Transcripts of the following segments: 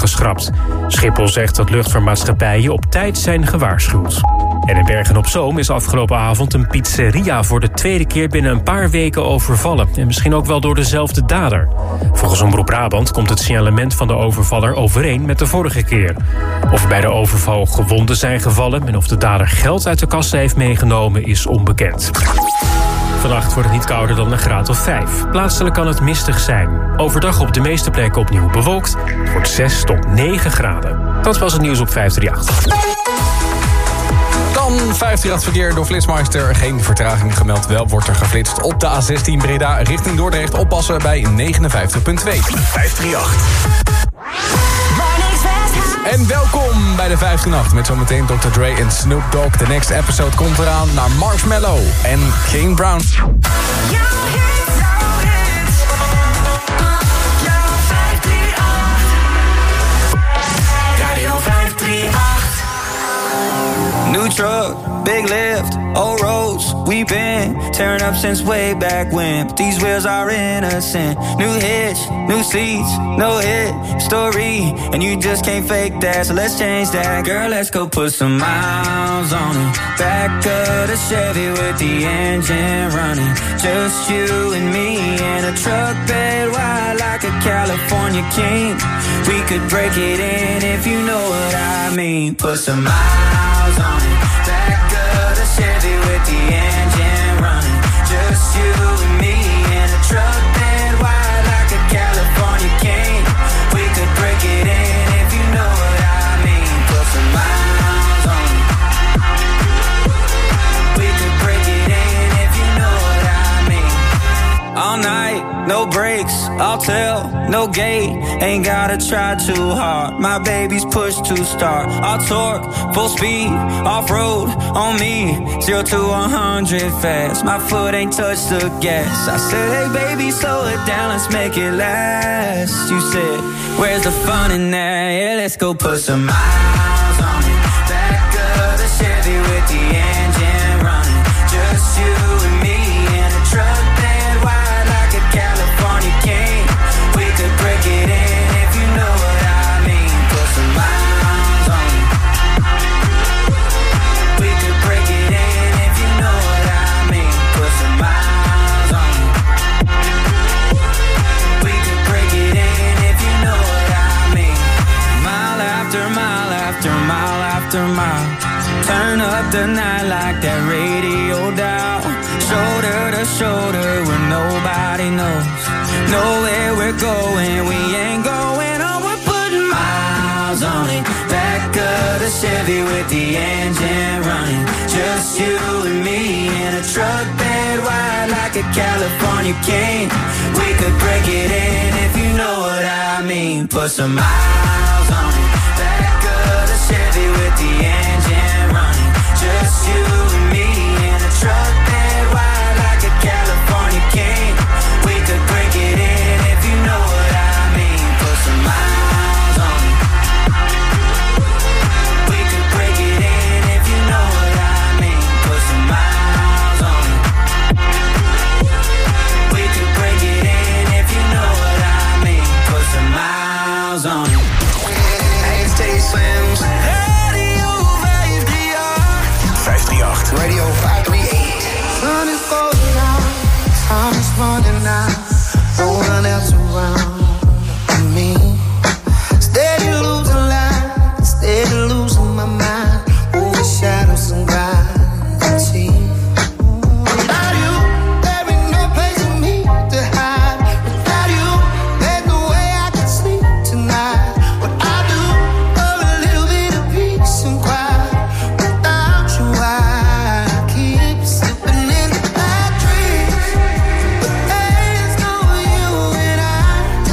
geschrapt. Schiphol zegt dat luchtvaartmaatschappijen op tijd zijn gewaarschuwd. En in Bergen-op-Zoom is afgelopen avond een pizzeria voor de tweede keer binnen een paar weken overvallen. En misschien ook wel door dezelfde dader. Volgens Omroep Brabant komt het signalement van de overvaller overeen met de vorige keer. Of er bij de overval gewonden zijn gevallen en of de dader geld uit de kassa heeft meegenomen is onbekend. Vannacht wordt het niet kouder dan een graad of 5. Plaatselijk kan het mistig zijn. Overdag op de meeste plekken opnieuw bewolkt. Het wordt 6 tot 9 graden. Dat was het nieuws op 538. Dan 538 verkeer door Flitsmeister. Geen vertraging gemeld, wel wordt er geflitst op de A16 Breda richting Dordrecht. Oppassen bij 59.2. 538. En welkom bij de 538 met zometeen Dr. Dre en Snoop Dogg. De next episode komt eraan naar Marshmello en King Brown. New truck, big lift, old roads, we've been tearing up since way back when. But these wheels are innocent. New hitch, new seats, no hit story, and you just can't fake that. So let's change that, girl. Let's go put some miles on it. Back of the Chevy with the engine running. Just you and me in a truck bed wide like a California king. We could break it in if you know what I mean. Put some miles on it. Back of the Chevy with the engine running. Just you and me in a truck bed wide like a California king. We could break it in if you know what I mean. Put some miles on it. We could break it in if you know what I mean. All night, no breaks, I'll tell, no gate. Ain't gotta try too hard. My baby's pushed to start. I'll torque, full speed, off-road on me. 0 to 100 fast. My foot ain't touched the gas. I said, hey baby, slow it down, let's make it last. You said, where's the fun in that? Yeah, let's go put some miles on it. Back of the Chevy with the engine running. Just you and me in a truck bed wide like a California king. We could break it in if you know what I mean. Put some miles on it. We could break it in if you know what I mean. Put some miles on it. We could break it in if you know what I mean. Mile after mile after mile after mile. Turn up the night like that radio dial. Shoulder to shoulder when nobody knows. Know where we're going, we ain't going on. We're putting miles on it. Back of the Chevy with the engine running. Just you and me in a truck bed wide like a California king. We could break it in if you know what I mean. Put some miles on it. Back of the Chevy with the engine running. Just you and me in a truck bed wide like a California king. We could break it in if you know what I mean. Put some miles on it. We could break it in if you know what I mean. Put some miles on it. We could break it in if you know what I mean. Put some miles on it. Hey, stay slims. Radio 538. Radio 538. Sun is going out, time is running out, no one else around me. Steady losing light, steady losing my mind, over shadows and gravity. Without you, there ain't no place for me to hide. Without you, there's no way I can sleep tonight. What I do, for a little bit of peace and quiet. Without you, I keep slipping in the bad dreams. But there's no you and I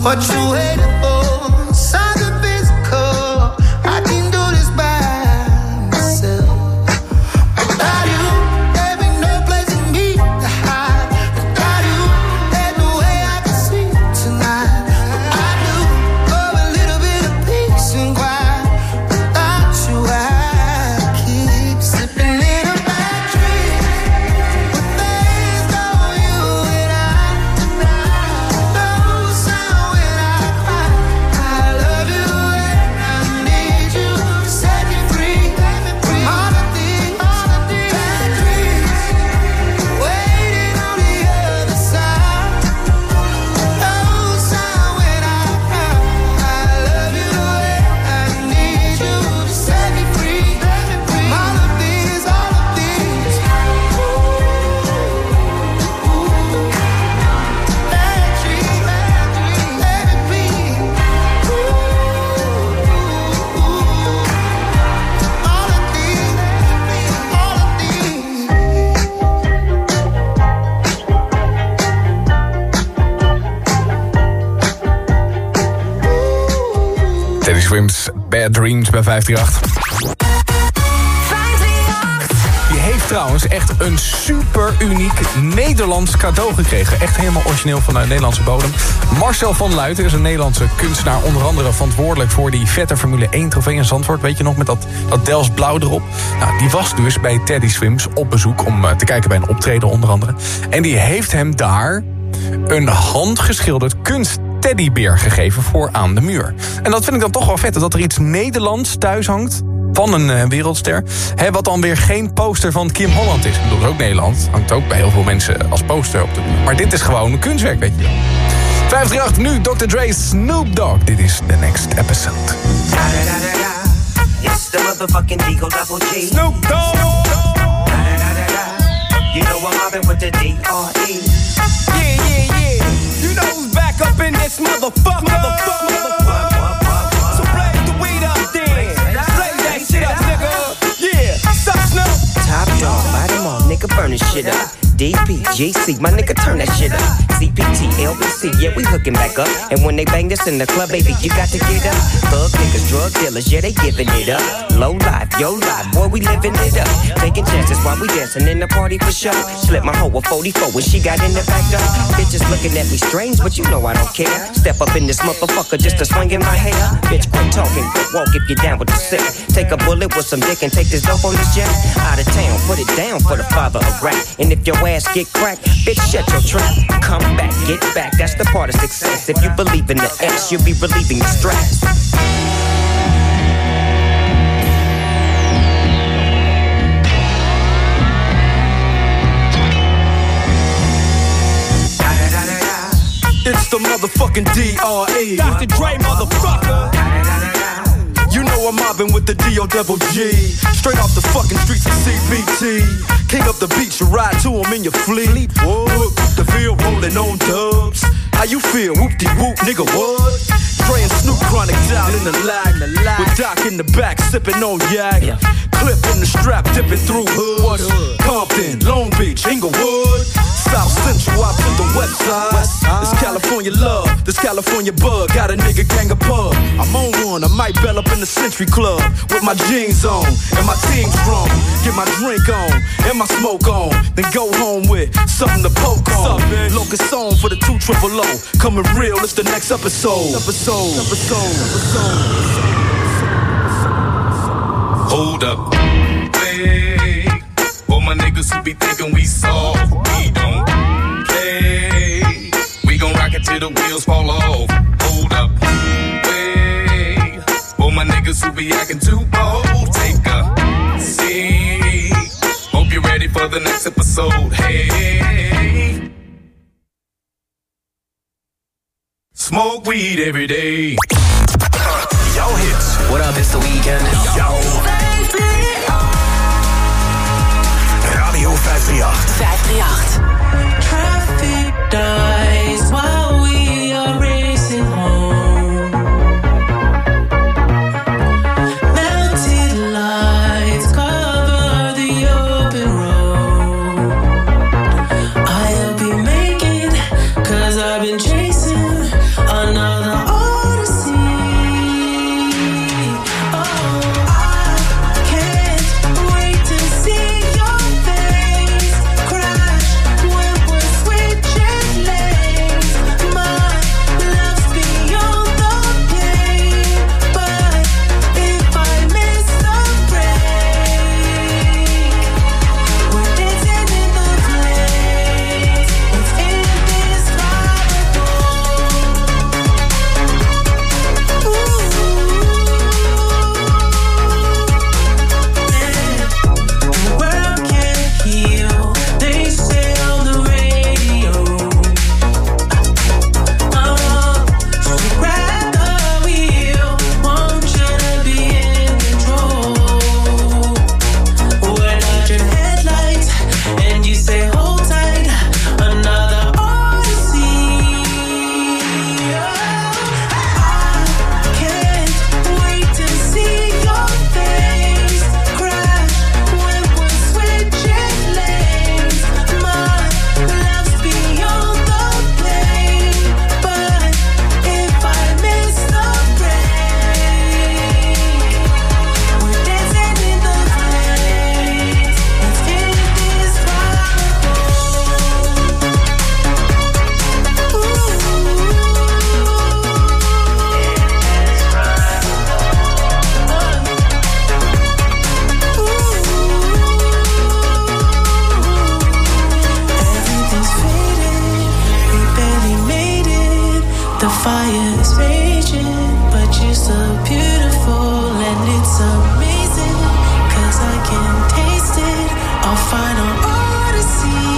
What you waiting for? Signs of physical. I can do this by myself. Without you, there ain't no place for me to hide. Without you, there's no way I can sleep tonight. But I do for a little bit of peace and quiet. Without you, I keep slipping in a bad dream. But there's no you and I. No sound when I cry. I love you and I need you. Set me free from all of these bad dreams. Waiting on the other side. No sound when I cry. I love you and I need you. Set me free from all of these bad dreams. Let it be. All of these. Teddy Swims, Bad Dreams bij 538. Die heeft trouwens echt een super uniek Nederlands cadeau gekregen. Echt helemaal origineel van de Nederlandse bodem. Marcel van Luijten is een Nederlandse kunstenaar. Onder andere verantwoordelijk voor die vette Formule 1 trofee in Zandvoort. Weet je nog, met dat Delfts blauw erop. Nou, die was dus bij Teddy Swims op bezoek om te kijken bij een optreden onder andere. En die heeft hem daar een handgeschilderd kunstteddybeer gegeven voor aan de muur. En dat vind ik dan toch wel vet, dat er iets Nederlands thuis hangt van een wereldster. Wat dan weer geen poster van Kim Holland is. Ik bedoel, dat is ook Nederland. Hangt ook bij heel veel mensen als poster op de muur. Maar dit is gewoon een kunstwerk, weet je wel. 538, nu Dr. Dre, Snoop Dogg. Dit is The Next Episode. It's the motherfucking Eagle Double G. Snoop Dogg! You know I'm mobbing with the D.R.E. Yeah. You know who's back up in this motherfucker. So blaze the weed up then. Blaze that shit up, nigga. Yeah, suck Snoop. Top dog, light 'em all, nigga, burn this shit up. DPGC, my nigga, turn that shit up. CPT, LBC, yeah, we hooking back up. And when they bang this in the club, baby, you got to get up. Thug niggas, drug dealers, yeah, they giving it up. Low life, yo life, boy, we living it up. Taking chances while we dancing in the party for sure. Slip my hoe a 44 when she got in the back door. Bitches looking at me strange, but you know I don't care. Step up in this motherfucker just to swing in my hair. Bitch, quit talking, quit walk if you're down with the sick. Take a bullet with some dick and take this dope on this jet. Out of town, put it down for the father of rap. And if your ass get cracked, bitch, shut your trap. Come back, get back, that's the part of success. If you believe in the X, you'll be relieving the stress. It's the motherfucking D.R.E. Dr. Dre, motherfucker. You know I'm mobbing with the D.O.G. Straight off the fucking streets of CBT. King up the beach, you ride to him in your fleet. Whoop, the field rolling on dubs. How you feel? Whoop-de-whoop, nigga, what? Dre and Snoop Chronic down in the lag. With Doc in the back, sipping on yak. Clip in the strap, dipping through hoods. Compton, Long Beach, Inglewood. South Central out to the west side. This California love, this California bug. Got a nigga gang of pub. I'm on one, I might bell up in the Century Club. With my jeans on, and my team strong. Get my drink on, and my smoke on. Then go home with something to poke on. Locust on for the 200. Coming real, it's the next episode. Hold up, hey. All my niggas who be thinking we soft, we don't play. We gon' rock it till the wheels fall off. Hold up, hey. All my niggas who be acting too bold, take a seat. Hope you're ready for the next episode, hey. Smoke weed every day. Yo hits. What up, it's the weekend. Yo. Radio 538. Traffic dies while we are racing home. Melted lights cover the open road. I'll be making, 'cause I've been chasing another is raging, but you're so beautiful and it's amazing, 'cause I can taste it. I'll find an odyssey.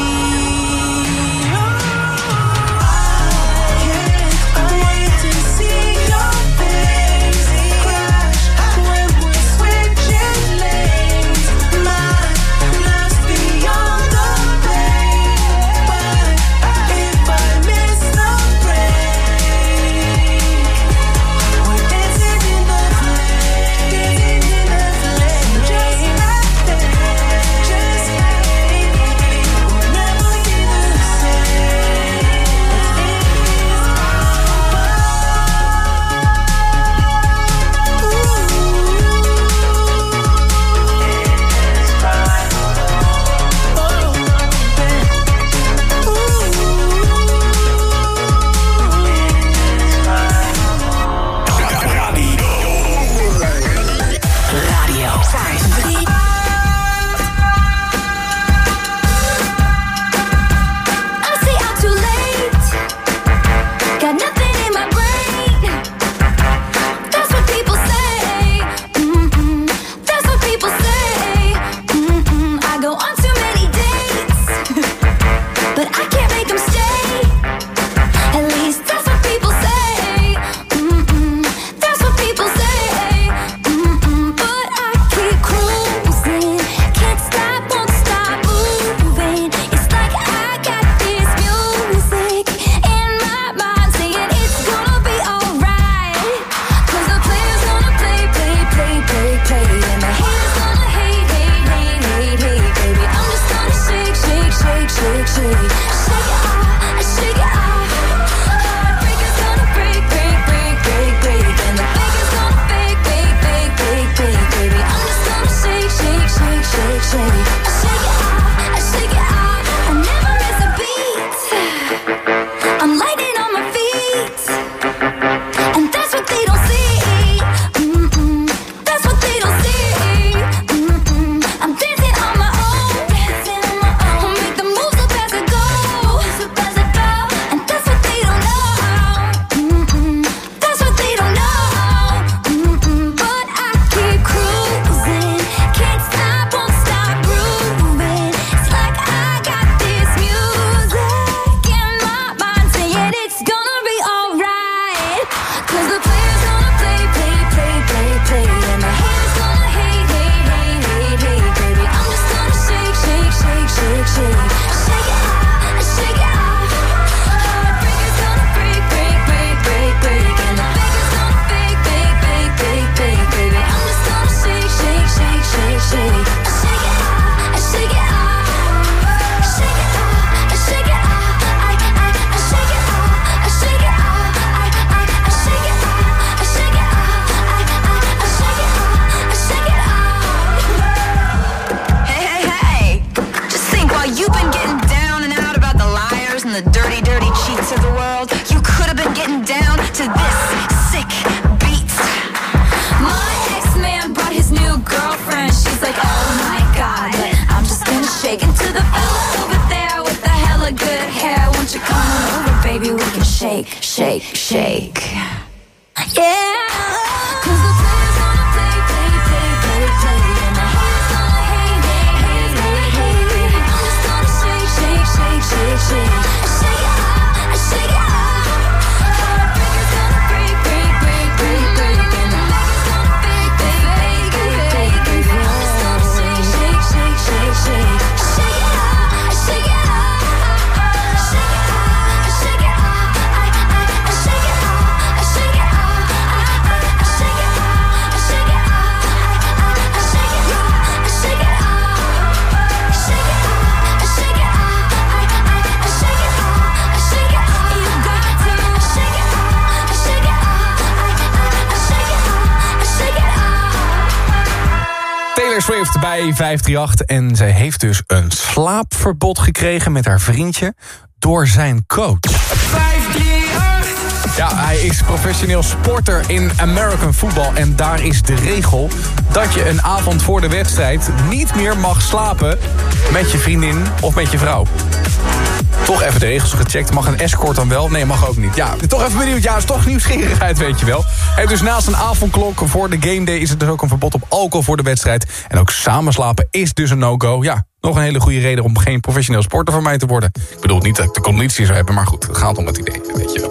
Swift bij 538 en zij heeft dus een slaapverbod gekregen met haar vriendje door zijn coach. 538! Ja, hij is professioneel sporter in American football en daar is de regel dat je een avond voor de wedstrijd niet meer mag slapen met je vriendin of met je vrouw. Toch even de regels gecheckt. Mag een escort dan wel? Nee, mag ook niet. Ja, toch even benieuwd. Ja, is toch nieuwsgierigheid, weet je wel. En dus naast een avondklok voor de game day... is er dus ook een verbod op alcohol voor de wedstrijd. En ook samenslapen is dus een no-go. Ja, nog een hele goede reden om geen professioneel sporter van mij te worden. Ik bedoel niet dat ik de conditie zou hebben, maar goed, het gaat om het idee, weet je wel.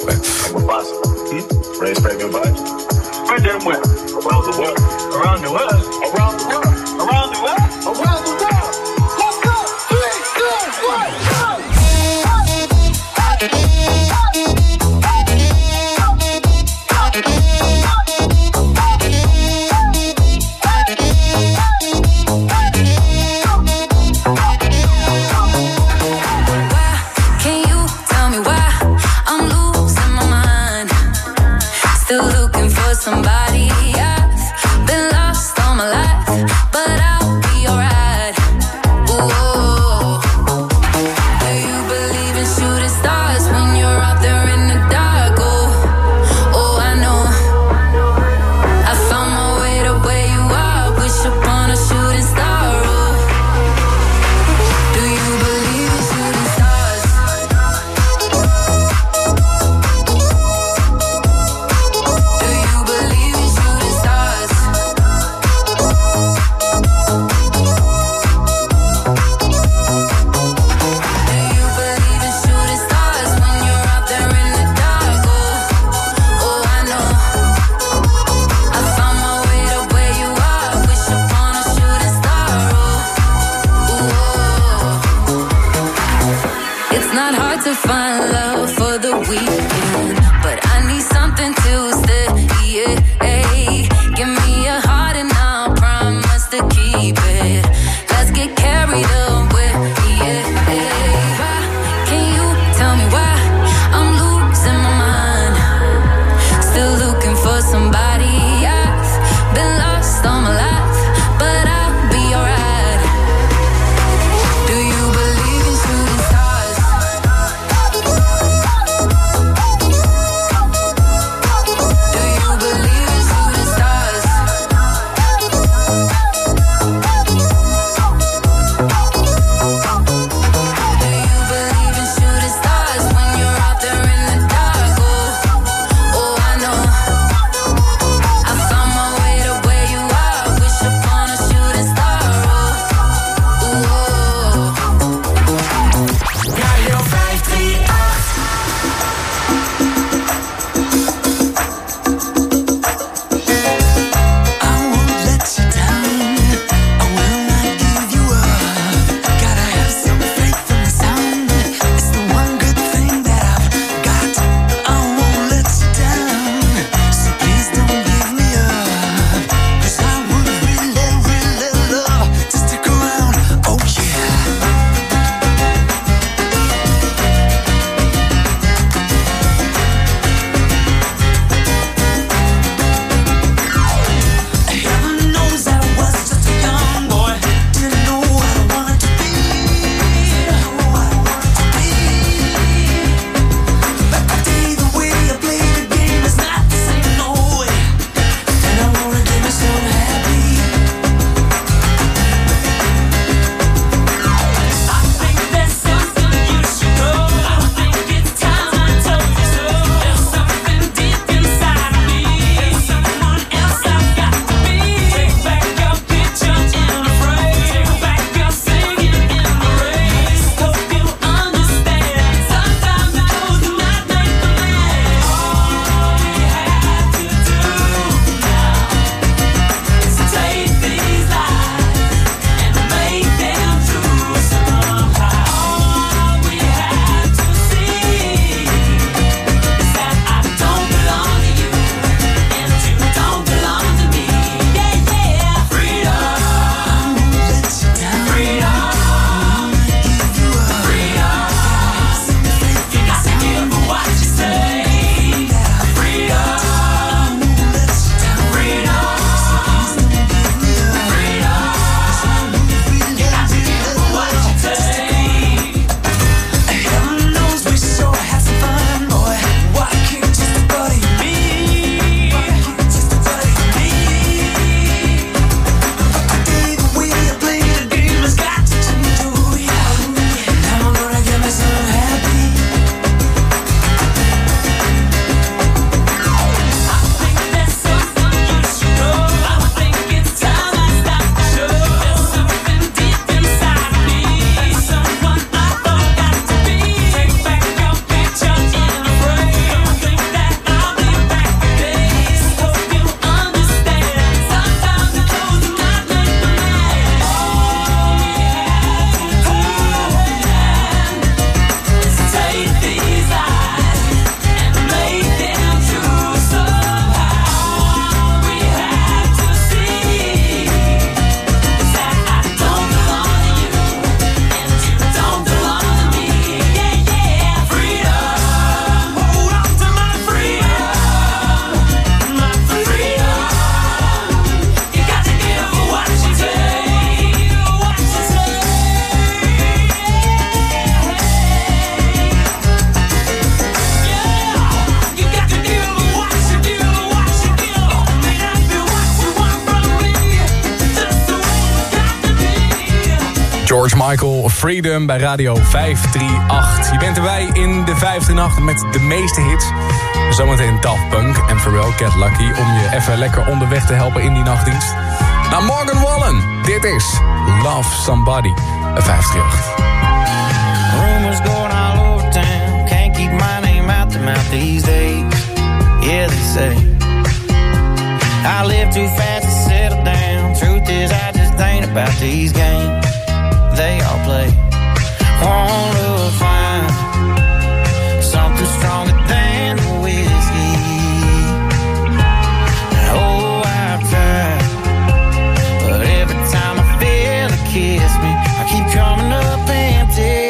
Somebody, I've been lost all my life, but I'll be alright. Ooh, do you believe in shooting stars when you're out there in the dark? Oh, I know. I found my way to where you are. Wish upon a shooting star. Oh, do you believe in shooting stars? Do you believe in shooting stars? George Michael, Freedom bij Radio 538. Je bent erbij in de 5e nacht met de meeste hits. Zometeen Daft Punk en Pharrell, Get Lucky... om je even lekker onderweg te helpen in die nachtdienst. Nou, Morgan Wallen, dit is Love Somebody, 538. Rumors going all over town. Can't keep my name out the mouth these days. Yeah, they say I live too fast to settle down. Truth is, I just ain't about these games they all play. Want to find something stronger than the whiskey. Oh, I've tried, but every time I feel it kiss me, I keep coming up empty.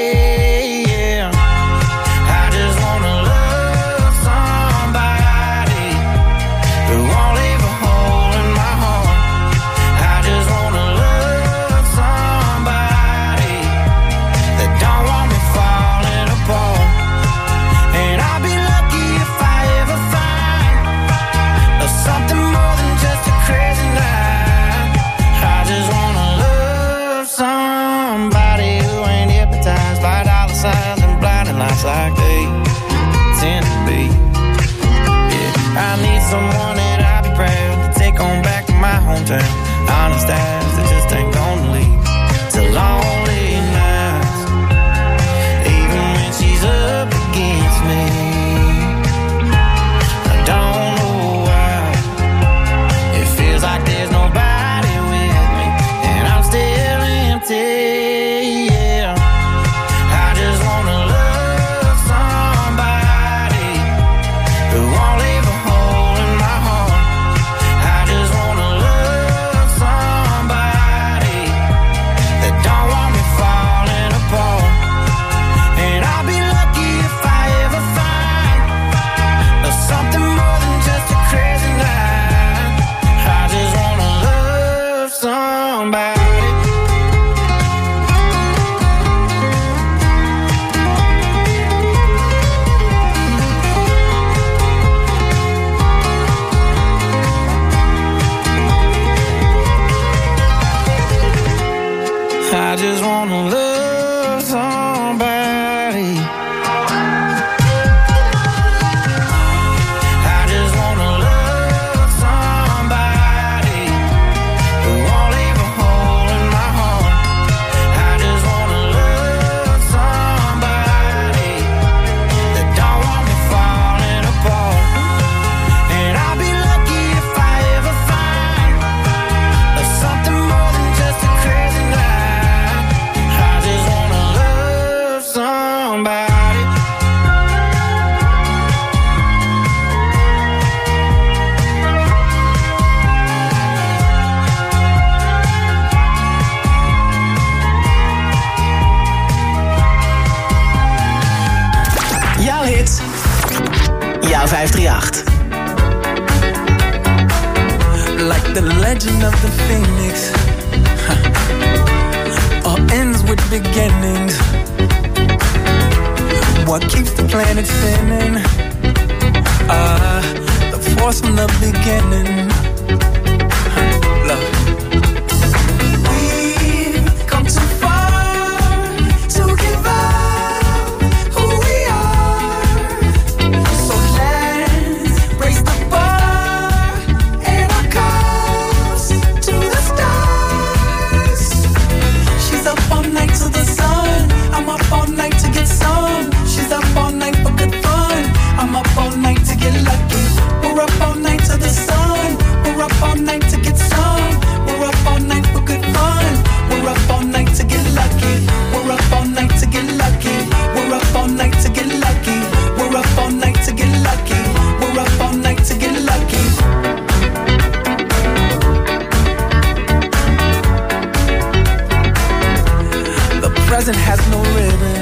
Like they tend to be. Yeah, I need someone that I'll be proud to take on back to my hometown. Honest eyes that just ain't gonna leave to lonely nights, even when she's up against me. I don't know why it feels like there's nobody with me, and I'm still empty. I just wanna love somebody. I just wanna love somebody who won't leave a hole in my heart. I just wanna love somebody that don't want me falling apart. And I'll be lucky if I ever find something more than just a crazy night. Somebody. Jouw hits. Jouw 538. Like the legend of the phoenix, all ends with beginnings. What keeps the planet spinning? The force from the beginning. Love. We've come too far to give up who we are. So let's raise the bar and our cups to the stars. She's up all night to the sun. I'm up all night to get some. She's up all night for good fun. I'm up all night to get lucky. We're up all night to the sun. We're up all night to get some. We're up all night for good fun. We're up all night to get lucky. We're up all night to get lucky. We're up all night to get lucky. We're up all night to get lucky. We're up all night to get lucky. The present has no ribbon.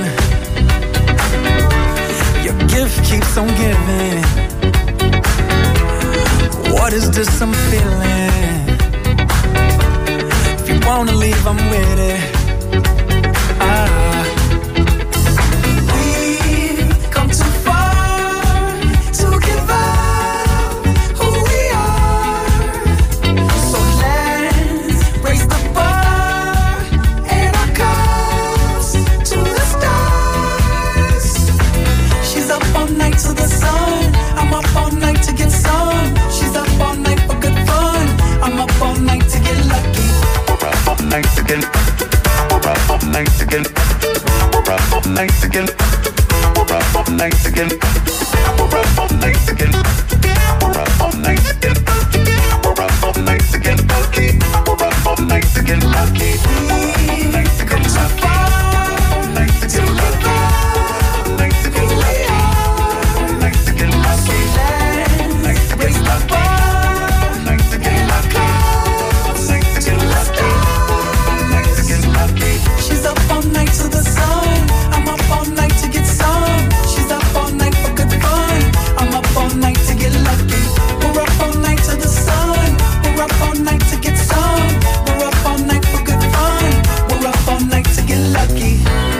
Your gift keeps on giving. What is this I'm feeling? If you wanna leave, I'm with it. We've come too far to give up who we are. So let's raise the bar and our cups again. We're up all night again. We're up all night again. We're up all night again. Lucky. We're up all night again. Lucky. Night again. Lucky. Night again. Lucky. Night again. Lucky. Night again. Lucky. Night again. Lucky. Night again. Lucky. Night again. Lucky. Night again. Lucky. She's up all night to the sun. I'm up all night to get some. She's up all night for good fun. I'm up all night to get lucky. We're up all night to the sun. We're up all night to get some. We're up all night for good fun. We're up all night to get lucky.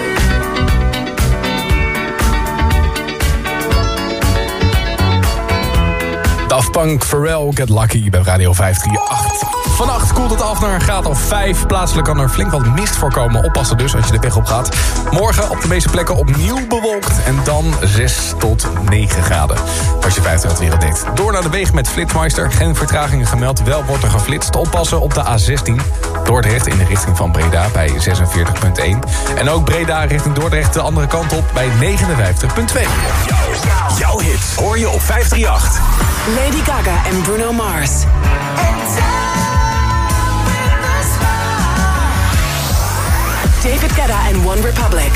Daft Punk, Pharrell, Get Lucky bij Radio 538. Vannacht koelt het af naar een graad of 5. Plaatselijk kan er flink wat mist voorkomen. Oppassen dus als je de weg op gaat. Morgen op de meeste plekken opnieuw bewolkt. En dan 6 tot 9 graden. Als je 538 weer deed. Door naar de wegen met Flitsmeister. Geen vertragingen gemeld. Wel wordt er geflitst. Oppassen op de A16. Dordrecht in de richting van Breda bij 46,1. En ook Breda richting Dordrecht de andere kant op bij 59,2. Jouw hits hoor je op 538. Lady Gaga en Bruno Mars. David Guetta en One Republic.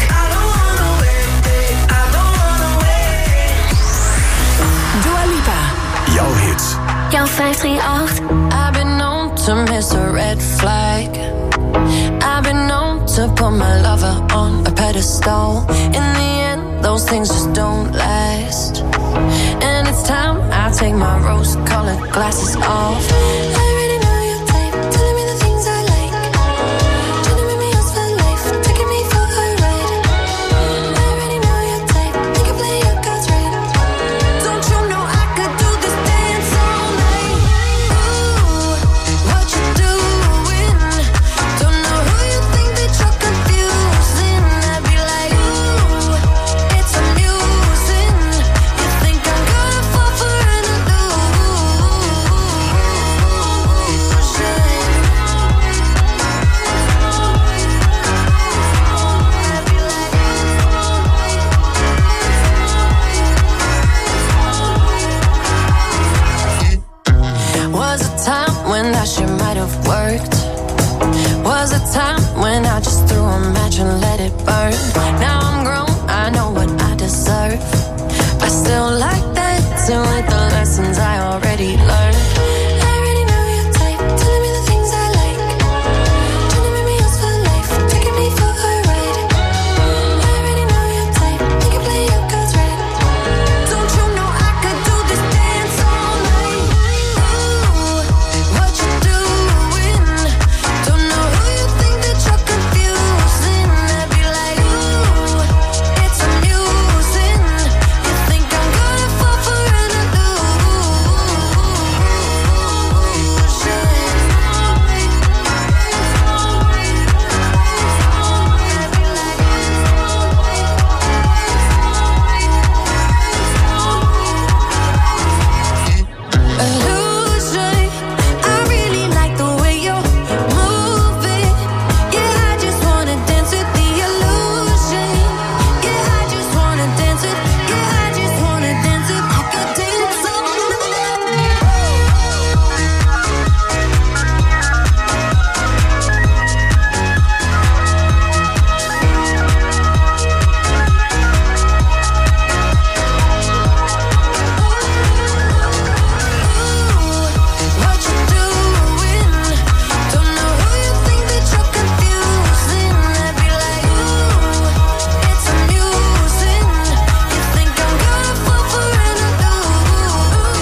Dua Lipa. Jouw hits. Jouw 538. I've been known to miss a red flag. I've been known to put my lover on a pedestal. In the end, those things just don't last. And it's time I take my rose-colored glasses off. I already know your type, telling me the things I like. Trying to make me yours for life, taking me for a ride. I already know your type, you can play your cards right. Don't you know I could do this dance all night? Ooh, what you doing? Don't know who you think that you're confusing. I'd be like, ooh, it's amusing. You think I'm gonna fall for an illusion? Was a time when that shit might have worked. Was a time when I just threw a match and let it burn. Now I'm grown, I know what I deserve. I still like dancing with the lessons I already learned. I already know your type, telling me the things I like. Trying to make me yours for life, taking me for a ride. I already know your type, you can play your cards right. Don't you know I could do this dance all night? Ooh, what you doing? Don't know who you think that you're confusing. I'd be like, ooh, it's amusing. You think I'm gonna fall for an illusion. I really like the way you're moving. Yeah, I just wanna dance with the illusion. Yeah, I just wanna dance with. Yeah, I just wanna dance with. I could dance all what you doing? Don't know who you think that you're confusing. I'd be like, ooh, it's amusing. You think I'm gonna fall for an illusion?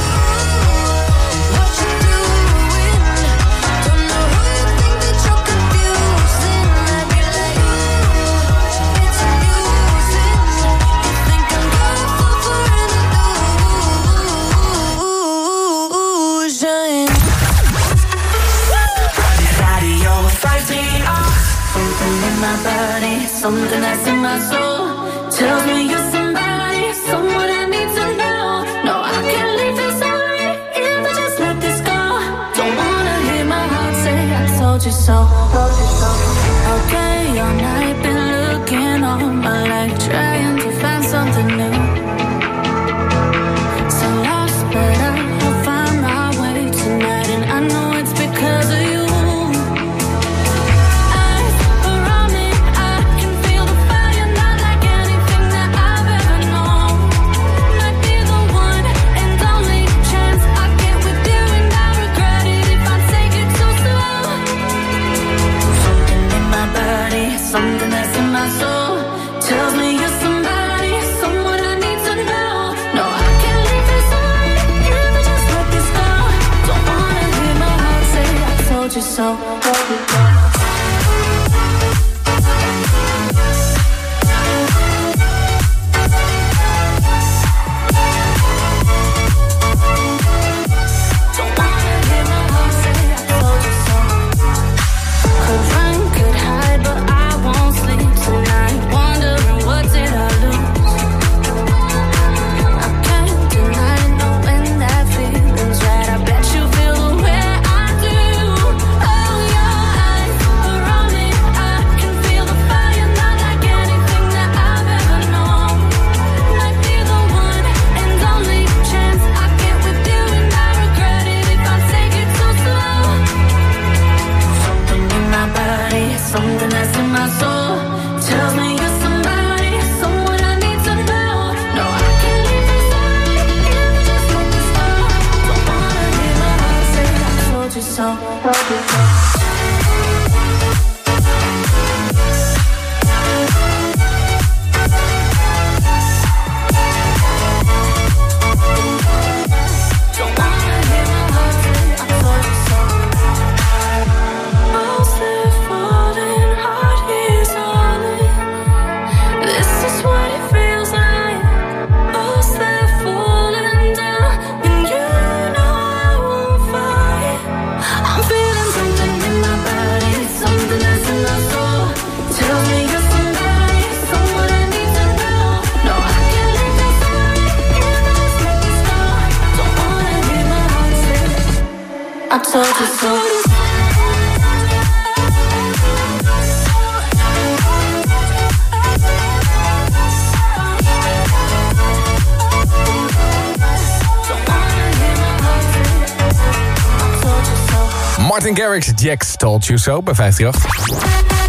What you doing? Don't know who you think that you're confusing. I'd be like, ooh, it's amusing. You think I'm gonna fall for an illusion? Radio 538. Something in my body, something that's in my soul tells me you're somebody, someone I need to know. No, I can't leave this already if I just let this go. Don't wanna hear my heart say I told you so. Okay, all night been looking all my life, trying to find something new. so. Martin Garrix, Jax Told You So bij 538.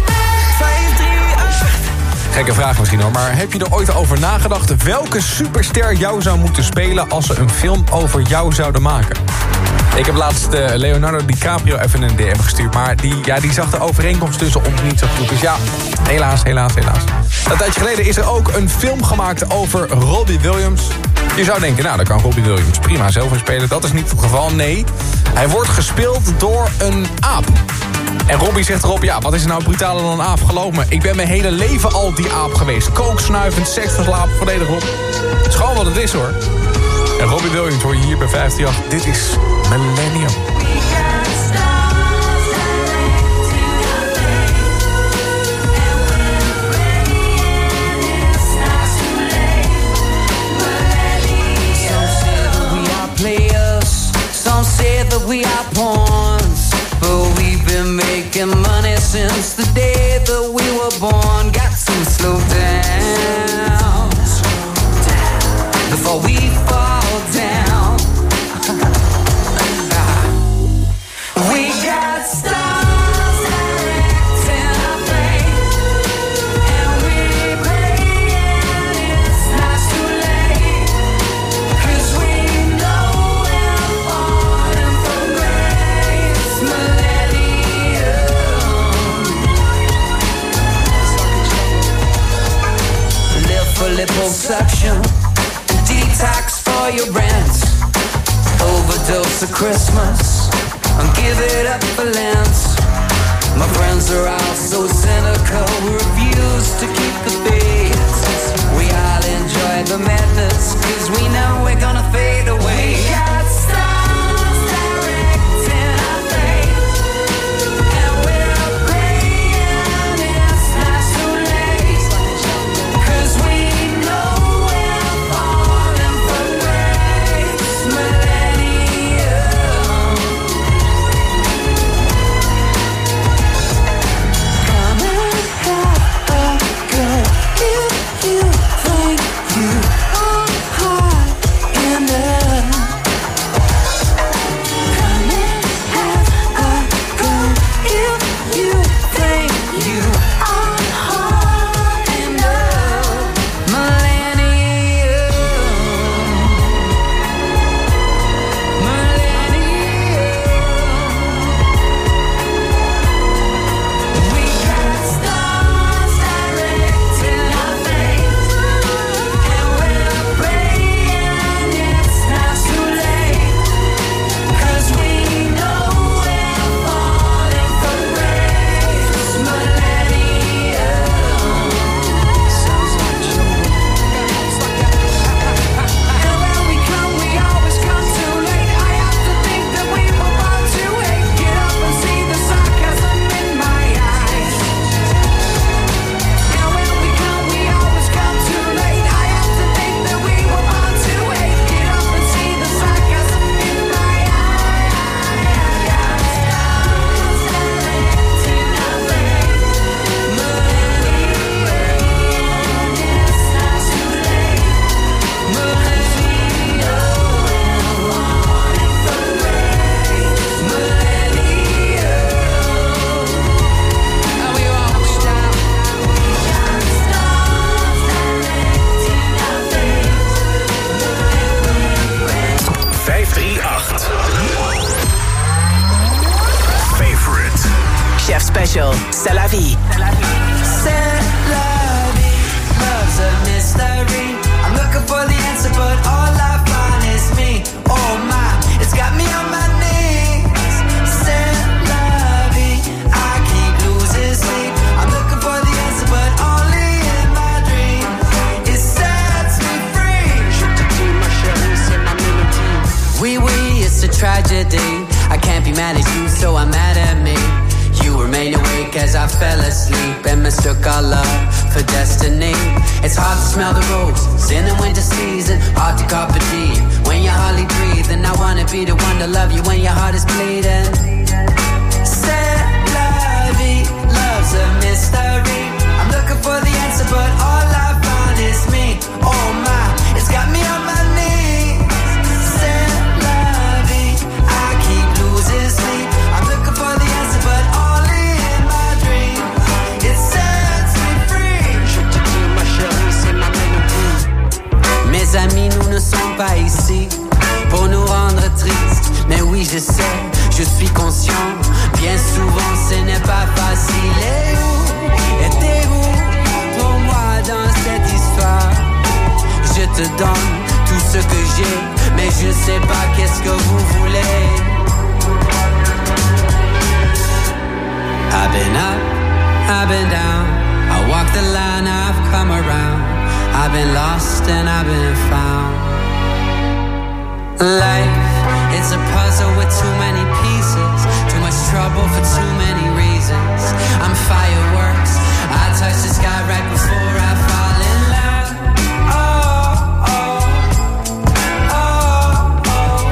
Gekke vraag misschien hoor, maar heb je er ooit over nagedacht welke superster jou zou moeten spelen als ze een film over jou zouden maken? Ik heb laatst Leonardo DiCaprio even een DM gestuurd, maar die zag de overeenkomst tussen ons niet zo goed. Dus ja, helaas. Een tijdje geleden is er ook een film gemaakt over Robbie Williams. Je zou denken, nou, dan kan Robbie Williams prima zelf in spelen. Dat is niet het geval, nee. Hij wordt gespeeld door een aap. En Robbie zegt erop, ja, wat is er nou brutaler dan een aap? Geloof me, ik ben mijn hele leven al die aap geweest. Kooksnuivend, seksverslaafd, volledig op. Het is gewoon wat het is, hoor. En Robbie Williams hoor je hier bij 538. Dit is Millennium. Some say that we are pawns, but we've been making money since the day that we were born. Got to slow down before we fall down. We got stars directing our fate, and we're praying it's not too late, 'cause we know we're falling from grace. Millennium. Live for liposuction, detox for your rent, overdose of Christmas, and give it up for Lent. My friends are all so cynical, we refuse to keep the faith. We all enjoy the madness, 'cause we know we're gonna fade away. We got stars directing our fate, and we're praying it's not too late, 'cause we know we're falling from grace. Millennium. Come and have a go if you think you are hot enough. Chef Special, C'est la vie. C'est la vie, love's a mystery. I'm looking for the answer, but all I find is me. Oh my, it's got me on my knees. C'est la vie, I keep losing sleep. I'm looking for the answer, but only in my dreams. It sets me free. Je te dis, ma chérie, c'est ma mélodie. Oui, it's a tragedy. I can't be mad at you, so I'm mad at me. You remain awake as I fell asleep and mistook our love for destiny. It's hard to smell the roses in the winter season, hard to carpe diem when you're hardly breathing. I wanna be the one to love you when your heart is bleeding. C'est la vie, love's a mystery. I'm looking for the answer, but all I find is me. Oh my, it's got me on my knees. C'est la vie, I keep losing sleep. I'm looking for the answer, but only in my dreams. It sets me free. Je te dis, ma chérie, c'est ma mélodie. Mes amis, nous ne sommes pas ici pour nous rendre tristes. Mais oui, je sais, je suis conscient. Bien souvent, ce n'est pas facile. Et où étiez-vous pour moi dans cette histoire? Je te donne tout ce que j'ai, mais je ne sais pas qu'est-ce que vous voulez. I've been up, I've been down. I walked the line, I've come around. I've been lost and I've been found. Life, it's a puzzle with too many pieces. Too much trouble for too many reasons. I'm fireworks, I touch the sky right before I fall in love. Oh, oh, oh, oh,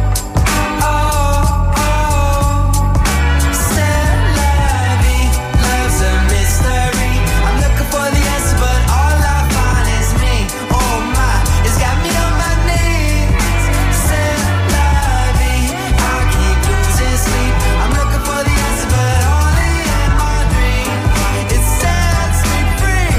oh, oh. C'est la vie, love's a mystery. I'm looking for the answer, but all I find is me. Oh my, it's got me on my knees. C'est la vie, I keep losing sleep. I'm looking for the answer, but only in my dreams. It sets me free.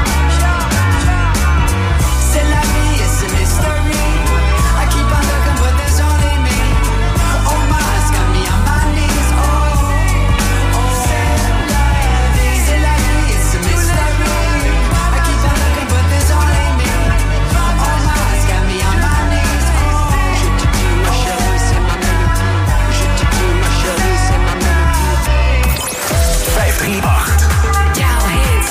C'est la vie, it's a mystery. I keep on looking, but there's only me. Oh my, it's got me on my knees. Oh, oh. C'est la vie, it's a mystery. I keep on looking, but there's only me. Oh my, it's got me on my knees. Je te dis, ma chérie, c'est ma mélodie. Je te dis, ma chérie, c'est ma mélodie. 538. Jouw hits.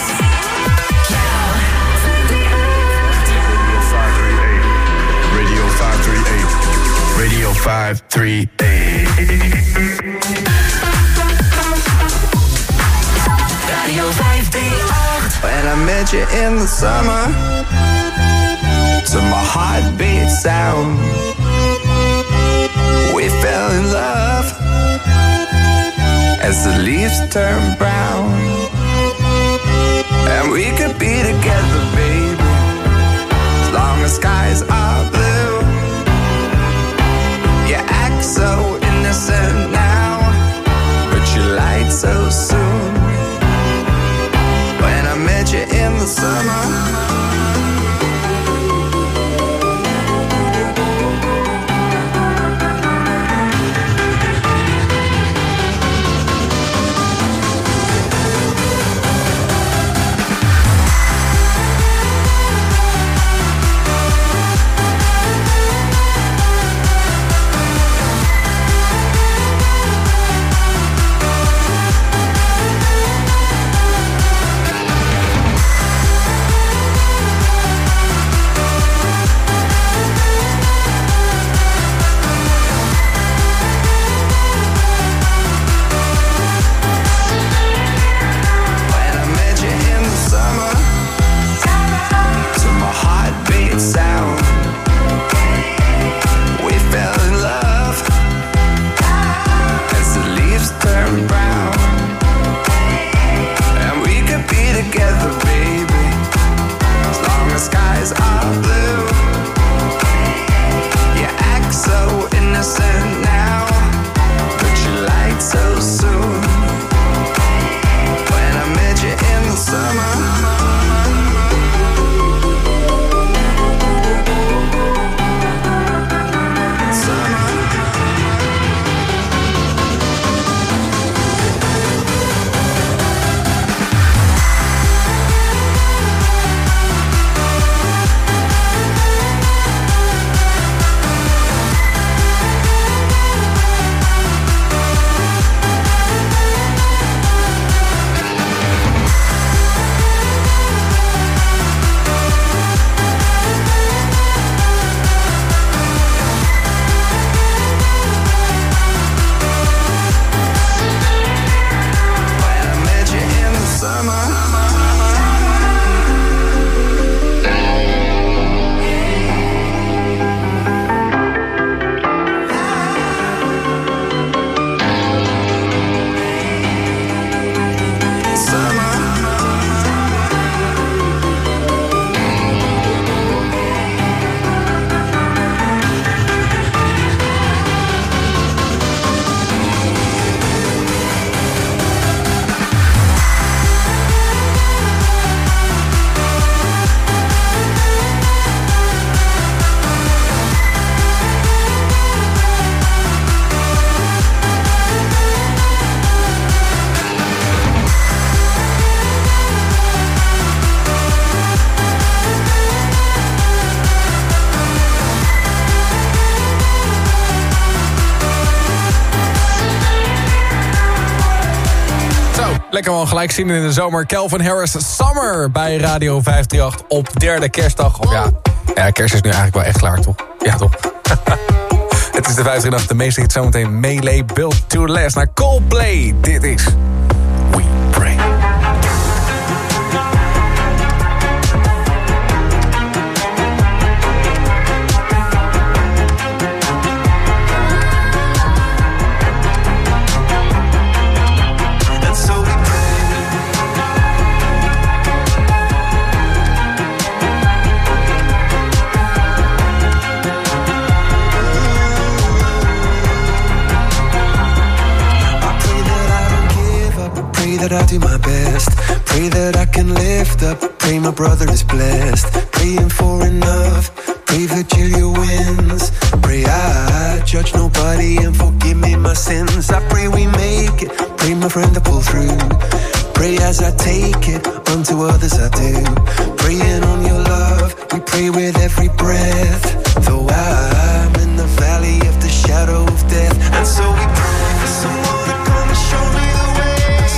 Radio 538. Radio 538. Radio 538. When I met you in the summer, to my heartbeat sound, we fell in love as the leaves turn brown. And we could be together, baby, as long as skies are blue. You act so innocent now, but you lied so soon. When I met you in the summer, Lekker man, gelijk zin in de zomer. Calvin Harris, Summer bij Radio 538 op derde kerstdag. Of ja, kerst is nu eigenlijk wel echt klaar, toch? Ja, toch? Het is de 538, de meeste hits zometeen. Melee, Built to Last naar Coldplay. Dit is We Pray. That I do my best. Pray that I can lift up. Pray my brother is blessed. Praying for enough. Pray Virgilia wins. Pray I judge nobody and forgive me my sins. I pray we make it. Pray my friend to pull through. Pray as I take it. Unto others I do. Praying on your love. We pray with every breath. Though I'm in the valley of the shadow of death. And so we pray for someone to come and show me the way.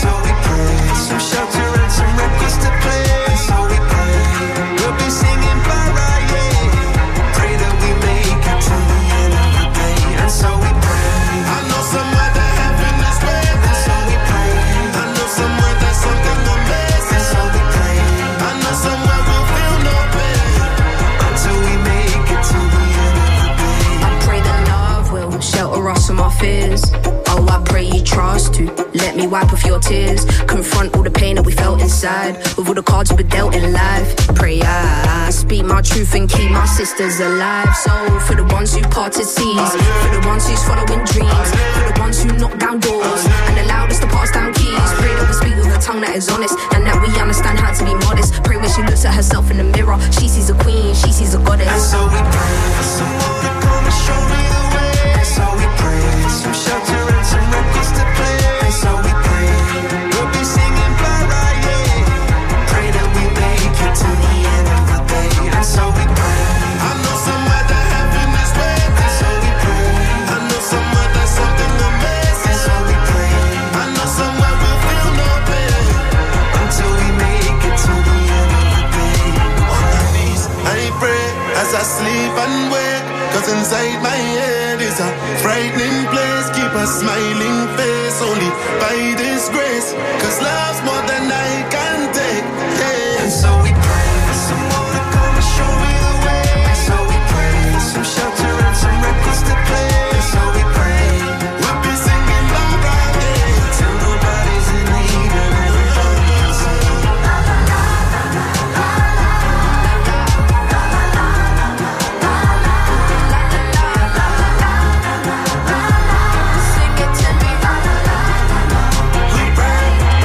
Some shelter and some records to play. So we pray, we'll be singing Mariah. Pray that we make it to the end of the day. And so we pray. I know somewhere that heaven is waiting. And so we pray. I know somewhere there's something amazing. And so we pray. I know somewhere we'll feel no pain until we make it to the end of the day. I pray that love will shelter us from our fears. Oh, I pray you trust to let me wipe off your tears. Confront all the pain that we felt inside. With all the cards we were dealt in life. Pray I speak my truth and keep my sisters alive. So for the ones who parted seas, for the ones who's following dreams, for the ones who knock down doors and allowed us to pass down keys. Pray that we speak with a tongue that is honest and that we understand how to be modest. Pray when she looks at herself in the mirror, she sees a queen, she sees a goddess. And so we pray for someone to come and show me the way. And so we pray some shelter and some records to play. And so we pray we'll be singing Mariah. Pray that we make it to the end of the day. And so we pray. I know somewhere that heaven is waiting. And so we pray. I know somewhere there's something amazing. And so we pray. I know somewhere we'll feel no pain until we make it to the end of the day. On my knees, I pray as I sleep and wake. 'Cause inside my head is a frightening place. Keep a smiling face only by this grace. 'Cause love's more than I can take. Hey. And so we pray for someone to come and show me the way. And so we pray for some shelter and some records to play. And so we pray we'll be singing Mariah till nobody's in need and everybody's sing.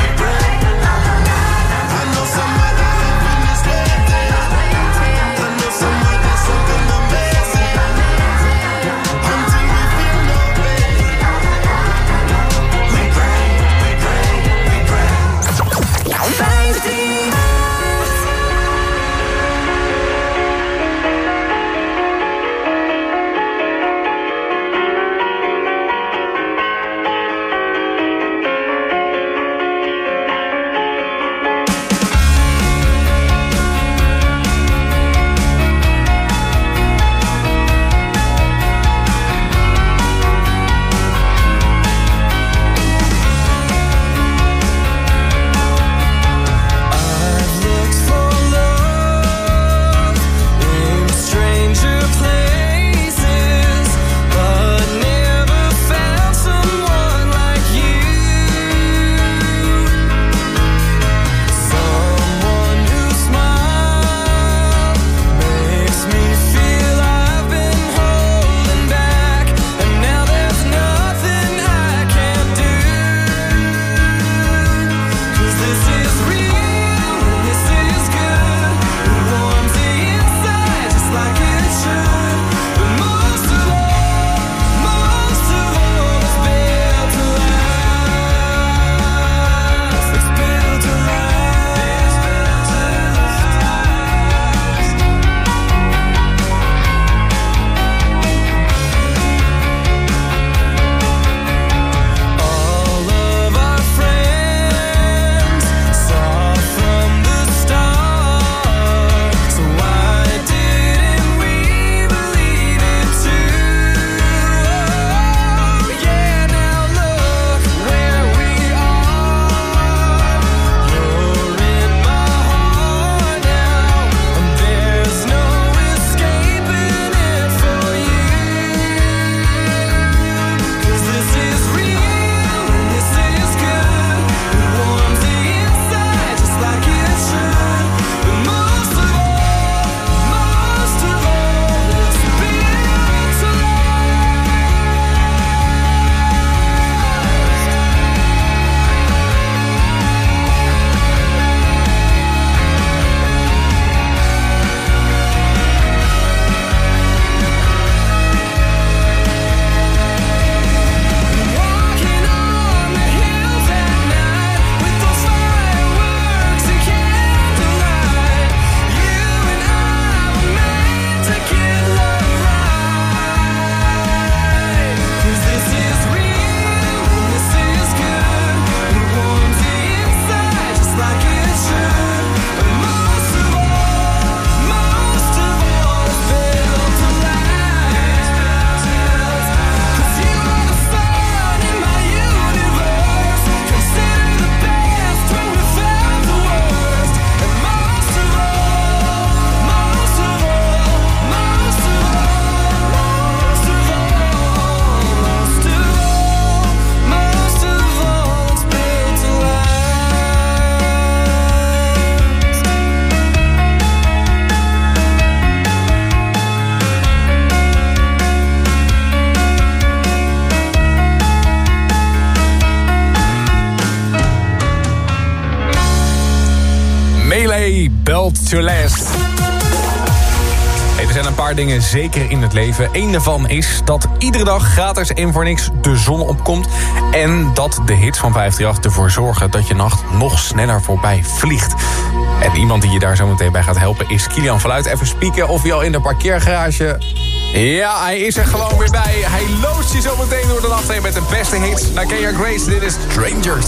I know Coldplay, Built to Last. Hey, er zijn een paar dingen zeker in het leven. Eén daarvan is dat iedere dag gratis en voor niks de zon opkomt. En dat de hits van 538 ervoor zorgen dat je nacht nog sneller voorbij vliegt. En iemand die je daar zo meteen bij gaat helpen is Kilian van Luit. Even spieken of hij al in de parkeergarage... Ja, hij is er gewoon weer bij. Hij loost je zo meteen door de nacht heen met de beste hits. Naar Kenya Grace, dit is Strangers.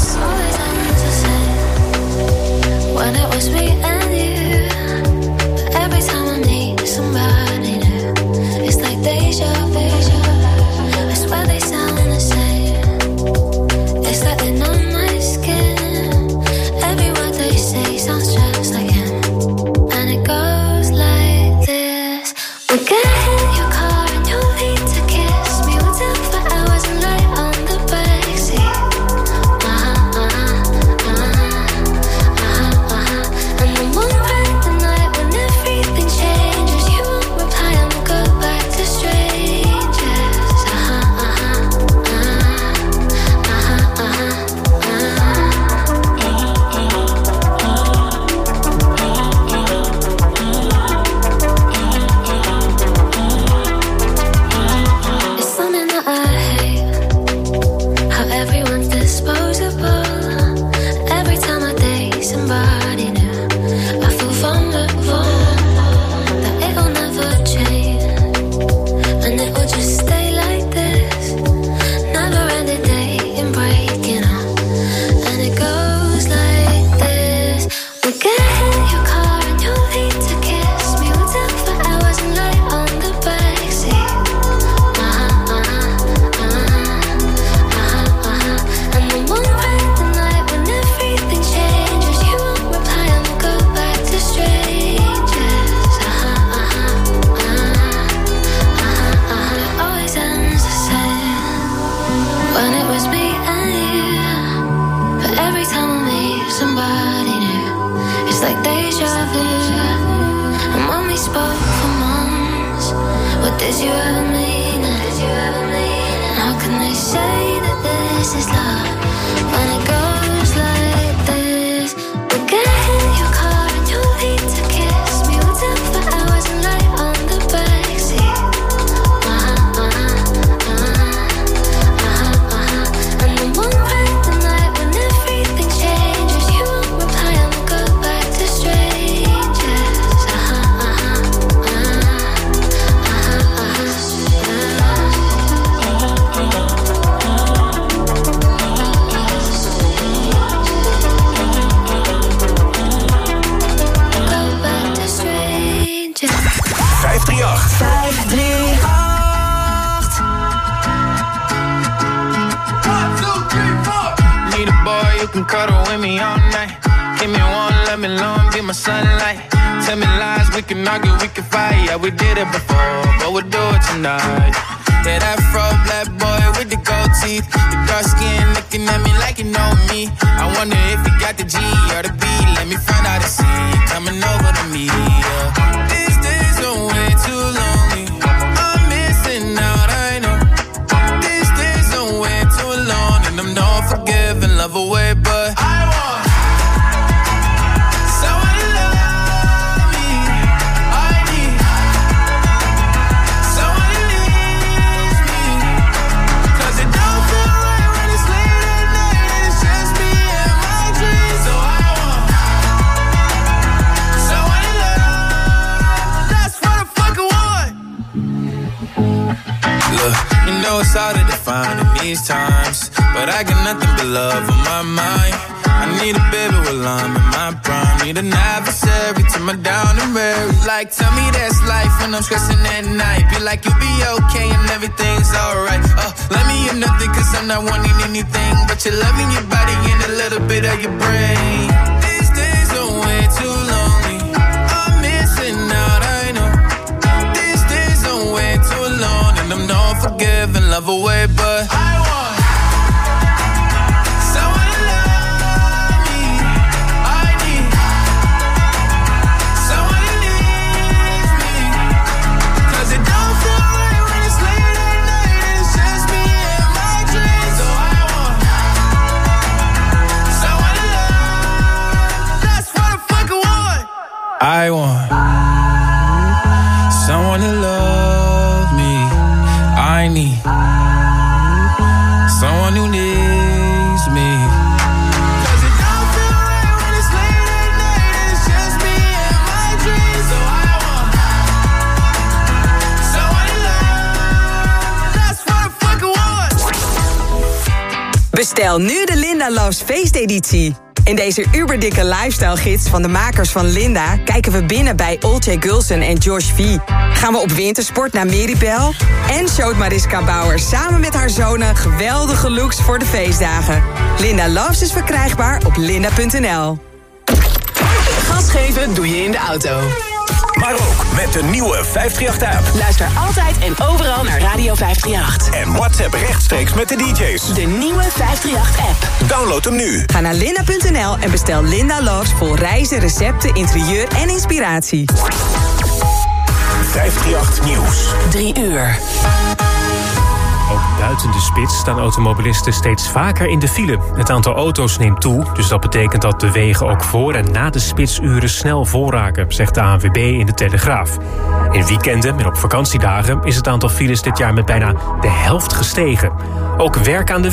When it was me and you, but every time I need somebody new, it's like deja vu. I swear they sound the same. It's like they know my skin. Every word they say sounds just like him, and it goes like this. We get in your car and you need to kiss me. We'll talk for hours and lie on the backseat. And then one bright the night when everything changes, you won't reply and we'll go back to strangers. It's something that I hate, how everyone's disposable. Every time I date somebody new, I feel vulnerable, that it'll never change, and it will just stay like this. Never ending dating, breaking up, and it goes like this. We get in your car and you need to kiss me. We'll talk for hours and lie on the backseat. And then one bright the night when everything changes, you won't reply and we'll go back to strangers. It always ends the same. When it was me and you, but every time I meet somebody new, it's like deja vu. And when we spoke for months, what did you ever mean it? And how can they say that this is love when it goes like this? We get in your car and you need to kiss me. We'll talk for hours and lie on the backseat. And then one bright the night when everything changes, you won't reply and we'll go back to strangers. Go back to strangers. 538. Need a boy you can cuddle with me all night. Give me one, let me long, be my sunlight. Tell me lies, we can argue, we can fight. Yeah, we did it before, but we'll do it tonight. Yeah, that fro black boy with the gold teeth, the dark skin looking at me like you know me. I wonder if you got the G or the B. Let me find out and see you coming over to me. Yeah. These days are way too lonely. I'm missing out, I know. These days are way too long, and I'm not forgiving, love away, but I want someone to love me. I need someone who needs me, 'cause it don't feel right when it's late at night and it's just me and my dreams. So I want someone to love. That's what I fucking want. Look, you know it's hard to define in these times, but I got nothing but love on my mind. I need a baby while I'm in my prime. Need an adversary to my down and weary. Like, tell me that's life when I'm stressing at night. Be like, you'll be okay and everything's alright. Let me hear nothing 'cause I'm not wanting anything but your love in your body and a little bit of your brain. These days are way too lonely. I'm missing out, I know. These days are way too long, and I'm not forgiving, love away, but I want someone to love me. I need someone who needs me, 'cause it don't feel right when it's late at night and it's just me and my dreams. So I want someone to love. That's what I fucking want. I want someone to love me. I need someone who needs me. Cause it don't feel right when it's late at night and it's just me and my dreams. So I want someone to love. That's what I fucking want. Bestel nu de Linda Loves feesteditie. In deze uberdikke lifestyle-gids van de makers van Linda kijken we binnen bij Olcay Gulsen en Josh V. Gaan we op wintersport naar Meribel en showt Mariska Bauer samen met haar zonen geweldige looks voor de feestdagen. Linda Loves is verkrijgbaar op linda.nl. Gas geven doe je in de auto. Maar ook met de nieuwe 538-app. Luister altijd en overal naar Radio 538. En WhatsApp rechtstreeks met de DJ's. De nieuwe 538-app. Download hem nu. Ga naar linda.nl en bestel Linda Loves vol reizen, recepten, interieur en inspiratie. 538 Nieuws. 3 uur. Ook buiten de spits staan automobilisten steeds vaker in de file. Het aantal auto's neemt toe, dus dat betekent dat de wegen ook voor en na de spitsuren snel volraken, zegt de ANWB in de Telegraaf. In weekenden en op vakantiedagen is het aantal files dit jaar met bijna de helft gestegen. Ook werk aan de